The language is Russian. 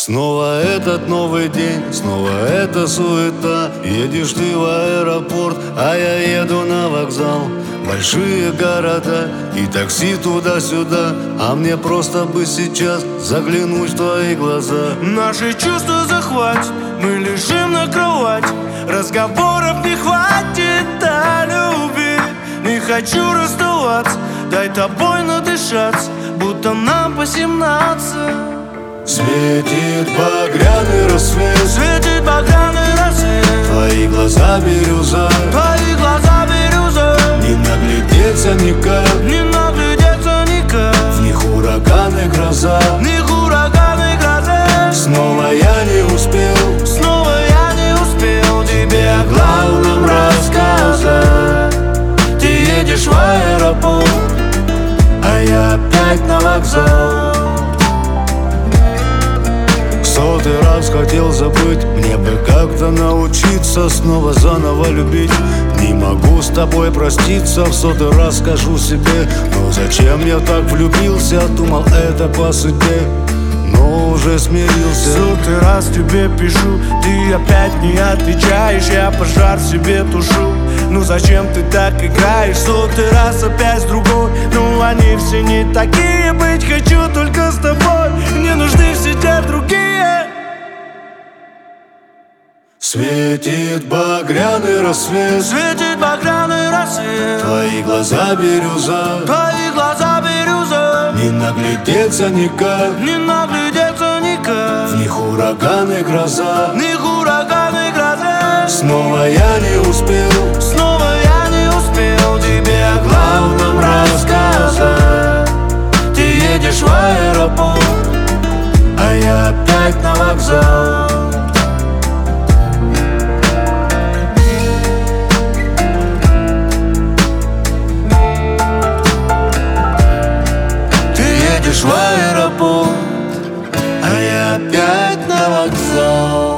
Снова этот новый день, снова эта суета. Едешь ты в аэропорт, а я еду на вокзал. Большие города и такси туда-сюда, а мне просто бы сейчас заглянуть в твои глаза. Наши чувства захватят, мы лежим на кровати. Разговоров не хватит о любви. Не хочу расставаться, дай тобой надышаться, будто нам по 17. Светит багряный рассвет, светит багряный рассвет. Твои глаза бирюза, твои глаза бирюза. Не наглядеться никак, не наглядеться никак. В них ураган и гроза, в них ураган и гроза. Снова я не успел, снова я не успел тебе о главном рассказать. Ты едешь в аэропорт, а я опять на вокзал. Сотый раз хотел забыть, мне бы как-то научиться снова заново любить. Не могу с тобой проститься, в сотый раз скажу себе: ну зачем я так влюбился, думал это по судьбе, но уже смирился. Сотый раз тебе пишу, ты опять не отвечаешь, я пожар себе тушу. Ну зачем ты так играешь, сотый раз опять с другой. Ну они все не такие, быть хочу только с тобой. Не нужны все те другие. Светит багряный рассвет, светит багряный рассвет. Твои глаза бирюза, твои глаза бирюза. Не наглядеться никак, не наглядеться никак. В них ураган и гроза, в них ураган и гроза. Снова я не успел, снова я не успел тебе о главном рассказать. Ты едешь в аэропорт, а я опять на вокзал. Ты едешь в аэропорт, а я опять на вокзал.